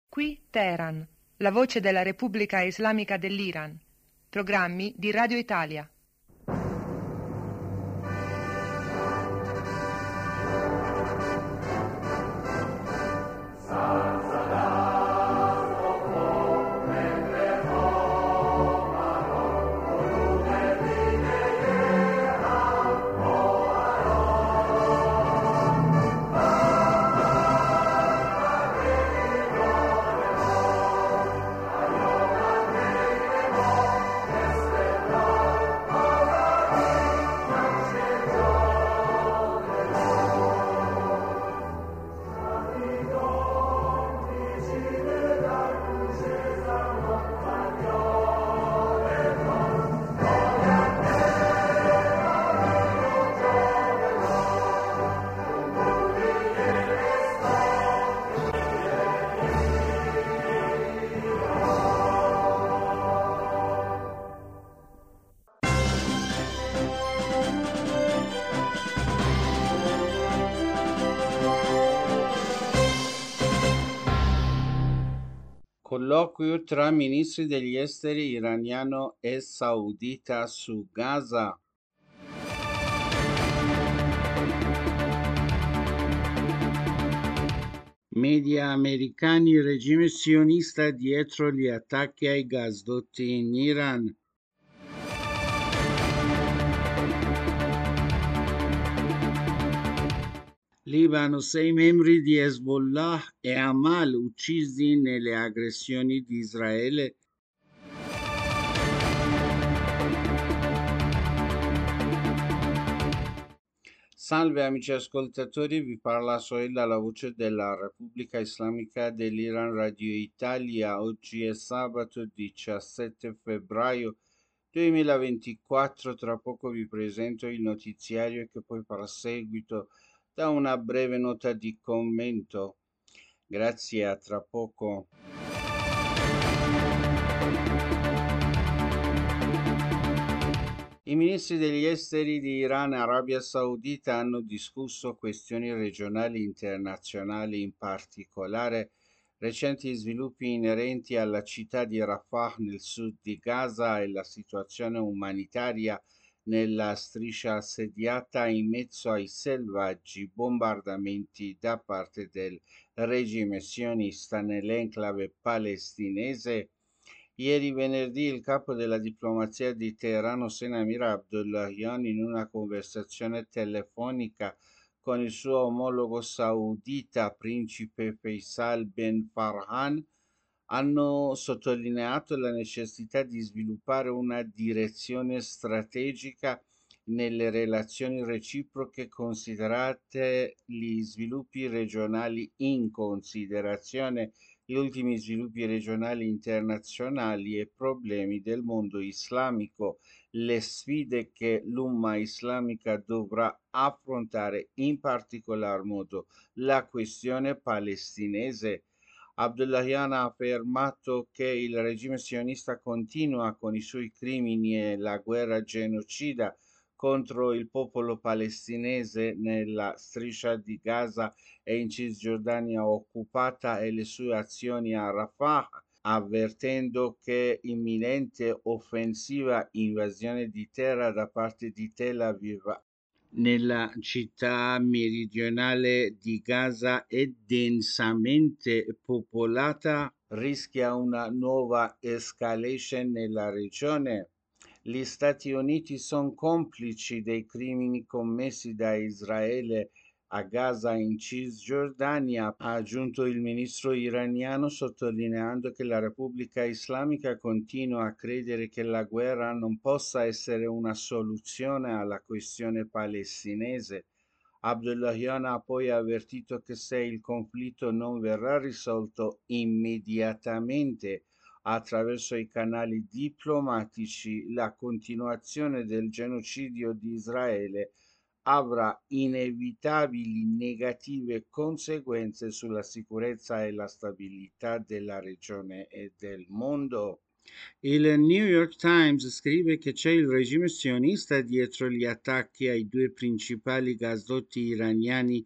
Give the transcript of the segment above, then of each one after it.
Qui Teheran, la voce della Repubblica Islamica dell'Iran. Programmi di Radio Italia. Colloquio tra ministri degli esteri iraniano e saudita su Gaza. Media americani: il regime sionista dietro gli attacchi ai gasdotti in Iran. Libano: 6 membri di Hezbollah e Hamas uccisi nelle aggressioni di Israele. Salve amici ascoltatori, vi parla Sohail dalla voce della Repubblica Islamica dell'Iran Radio Italia. Oggi è sabato 17 febbraio 2024, tra poco vi presento il notiziario che poi farà seguito da una breve nota di commento. Grazie, a tra poco. I ministri degli esteri di Iran e Arabia Saudita hanno discusso questioni regionali e internazionali, in particolare recenti sviluppi inerenti alla città di Rafah nel sud di Gaza e la situazione umanitaria nella striscia assediata in mezzo ai selvaggi bombardamenti da parte del regime sionista nell'enclave palestinese. Ieri venerdì il capo della diplomazia di Teheran, Hossein Amir Abdollahian, in una conversazione telefonica con il suo omologo saudita, principe Faisal Ben Farhan, hanno sottolineato la necessità di sviluppare una direzione strategica nelle relazioni reciproche, considerate gli sviluppi regionali in considerazione gli ultimi sviluppi regionali internazionali e problemi del mondo islamico, le sfide che l'Umma islamica dovrà affrontare, in particolar modo la questione palestinese. Abdollahian ha affermato che il regime sionista continua con i suoi crimini e la guerra genocida contro il popolo palestinese nella striscia di Gaza e in Cisgiordania occupata e le sue azioni a Rafah, avvertendo che imminente offensiva invasione di terra da parte di Tel Aviv nella città meridionale di Gaza è densamente popolata rischia una nuova escalation nella regione. Gli Stati Uniti sono complici dei crimini commessi da Israele a Gaza in Cisgiordania, ha aggiunto il ministro iraniano, sottolineando che la Repubblica Islamica continua a credere che la guerra non possa essere una soluzione alla questione palestinese. Abdollahian ha poi avvertito che se il conflitto non verrà risolto immediatamente attraverso i canali diplomatici, la continuazione del genocidio di Israele avrà inevitabili negative conseguenze sulla sicurezza e la stabilità della regione e del mondo. Il New York Times scrive che c'è il regime sionista dietro gli attacchi ai due principali gasdotti iraniani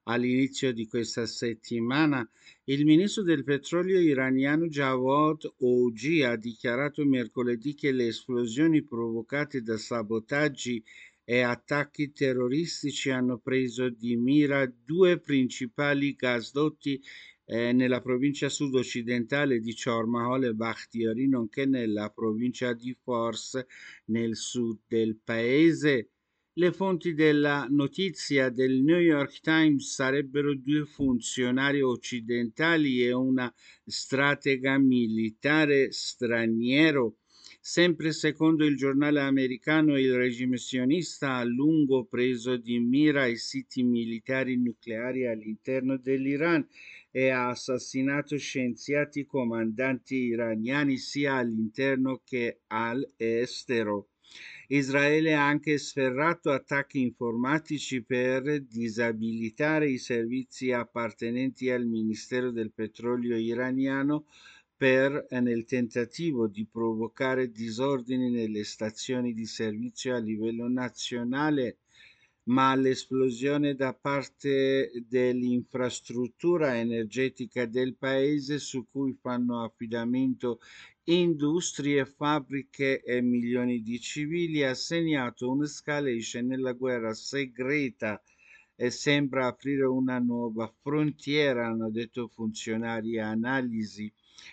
all'inizio di questa settimana, il ministro del petrolio iraniano Javad Oggi ha dichiarato mercoledì che le esplosioni provocate da sabotaggi e attacchi terroristici hanno preso di mira due principali gasdotti nella provincia sud-occidentale di Chormahol e Bakhtiari, nonché nella provincia di Fors nel sud del paese. Le fonti della notizia del New York Times sarebbero due funzionari occidentali e una stratega militare straniero. Sempre secondo il giornale americano, il regime sionista ha a lungo preso di mira i siti militari nucleari all'interno dell'Iran e ha assassinato scienziati comandanti iraniani sia all'interno che all'estero. Israele ha anche sferrato attacchi informatici per disabilitare i servizi appartenenti al Ministero del Petrolio iraniano nel tentativo di provocare disordini nelle stazioni di servizio a livello nazionale, ma l'esplosione da parte dell'infrastruttura energetica del paese su cui fanno affidamento industrie, fabbriche e milioni di civili ha segnato un'escalation nella guerra segreta e sembra aprire una nuova frontiera, hanno detto funzionari e analisi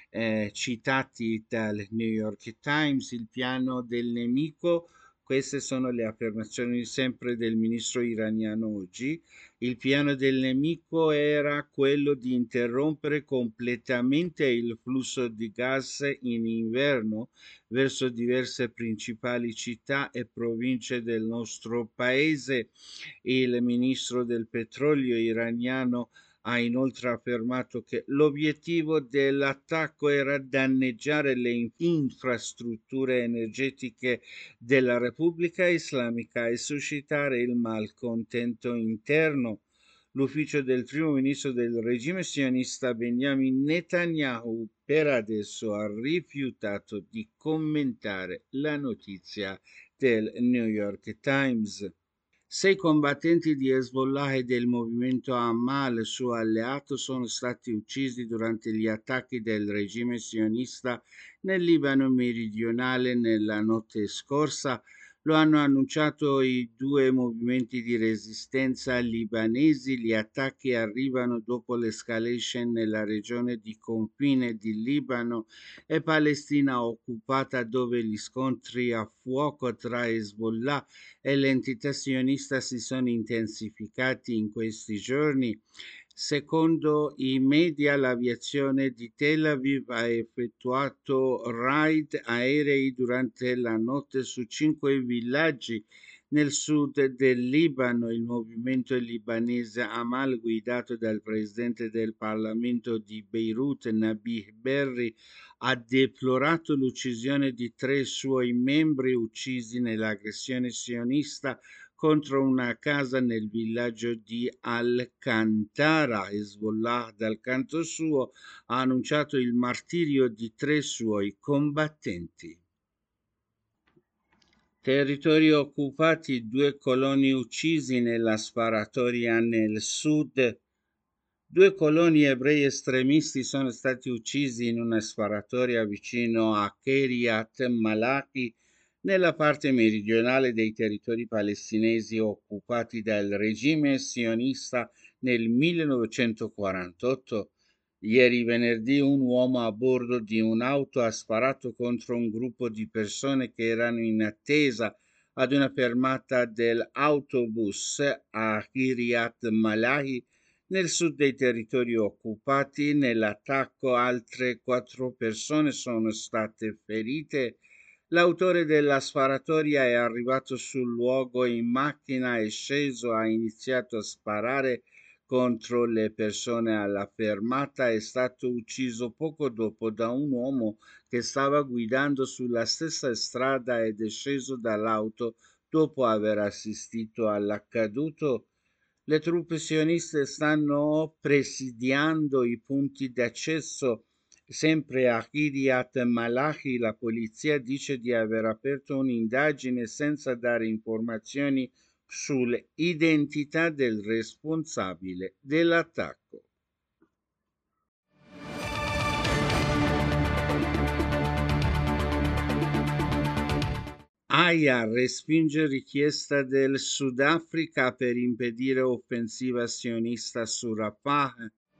citati dal New York Times. Il piano del nemico, queste sono le affermazioni sempre del ministro iraniano oggi. Il piano del nemico era quello di interrompere completamente il flusso di gas in inverno verso diverse principali città e province del nostro paese. Il ministro del petrolio iraniano ha inoltre affermato che l'obiettivo dell'attacco era danneggiare le infrastrutture energetiche della Repubblica Islamica e suscitare il malcontento interno. L'ufficio del primo ministro del regime sionista Benjamin Netanyahu per adesso ha rifiutato di commentare la notizia del New York Times. 6 combattenti di Hezbollah e del movimento Amal, suo alleato, sono stati uccisi durante gli attacchi del regime sionista nel Libano meridionale nella notte scorsa. Lo hanno annunciato i due movimenti di resistenza libanesi. Gli attacchi arrivano dopo l'escalation nella regione di confine di Libano e Palestina occupata, dove gli scontri a fuoco tra Hezbollah e l'entità sionista si sono intensificati in questi giorni. Secondo i media, l'aviazione di Tel Aviv ha effettuato raid aerei durante la notte su 5 villaggi nel sud del Libano. Il movimento libanese Amal, guidato dal presidente del Parlamento di Beirut, Nabih Berri, ha deplorato l'uccisione di 3 suoi membri uccisi nell'aggressione sionista contro una casa nel villaggio di Al-Kantara. Hezbollah, dal canto suo, ha annunciato il martirio di 3 suoi combattenti. Territori occupati, 2 coloni uccisi nella sparatoria nel sud. 2 coloni ebrei estremisti sono stati uccisi in una sparatoria vicino a Kiryat Malachi, nella parte meridionale dei territori palestinesi occupati dal regime sionista nel 1948. Ieri venerdì un uomo a bordo di un'auto ha sparato contro un gruppo di persone che erano in attesa ad una fermata dell'autobus a Kiryat Malachi, nel sud dei territori occupati. Nell'attacco altre 4 persone sono state ferite. L'autore della sparatoria è arrivato sul luogo in macchina, è sceso, ha iniziato a sparare contro le persone alla fermata. È stato ucciso poco dopo da un uomo che stava guidando sulla stessa strada ed è sceso dall'auto dopo aver assistito all'accaduto. Le truppe sioniste stanno presidiando i punti d'accesso sempre a Kiryat Malachi. La polizia dice di aver aperto un'indagine senza dare informazioni sull'identità del responsabile dell'attacco. Haia respinge richiesta del Sudafrica per impedire offensiva sionista su Rafah.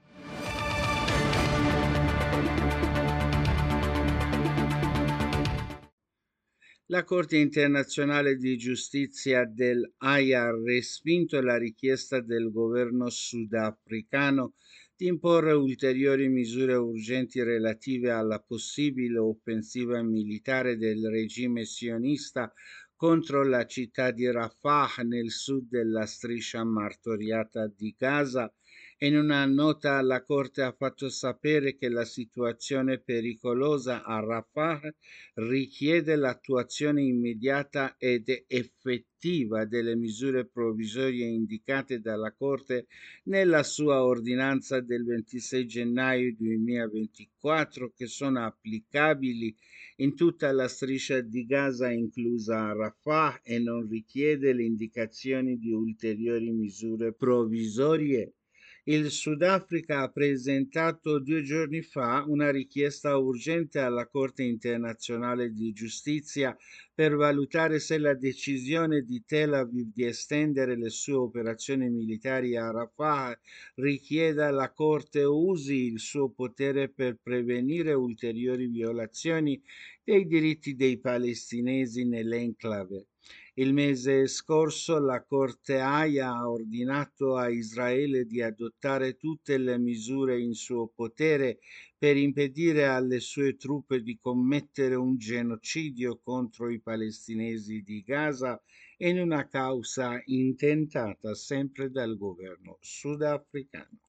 La Corte internazionale di giustizia dell'Haia ha respinto la richiesta del governo sudafricano di imporre ulteriori misure urgenti relative alla possibile offensiva militare del regime sionista contro la città di Rafah nel sud della striscia martoriata di Gaza. In una nota la Corte ha fatto sapere che la situazione pericolosa a Rafah richiede l'attuazione immediata ed effettiva delle misure provvisorie indicate dalla Corte nella sua ordinanza del 26 gennaio 2024, che sono applicabili in tutta la striscia di Gaza, inclusa Rafah, e non richiede l'indicazione di ulteriori misure provvisorie. Il Sudafrica ha presentato 2 giorni fa una richiesta urgente alla Corte internazionale di giustizia per valutare se la decisione di Tel Aviv di estendere le sue operazioni militari a Rafah richieda alla Corte usi il suo potere per prevenire ulteriori violazioni dei diritti dei palestinesi nell'enclave. Il mese scorso la Corte Haia ha ordinato a Israele di adottare tutte le misure in suo potere per impedire alle sue truppe di commettere un genocidio contro i palestinesi di Gaza in una causa intentata sempre dal governo sudafricano.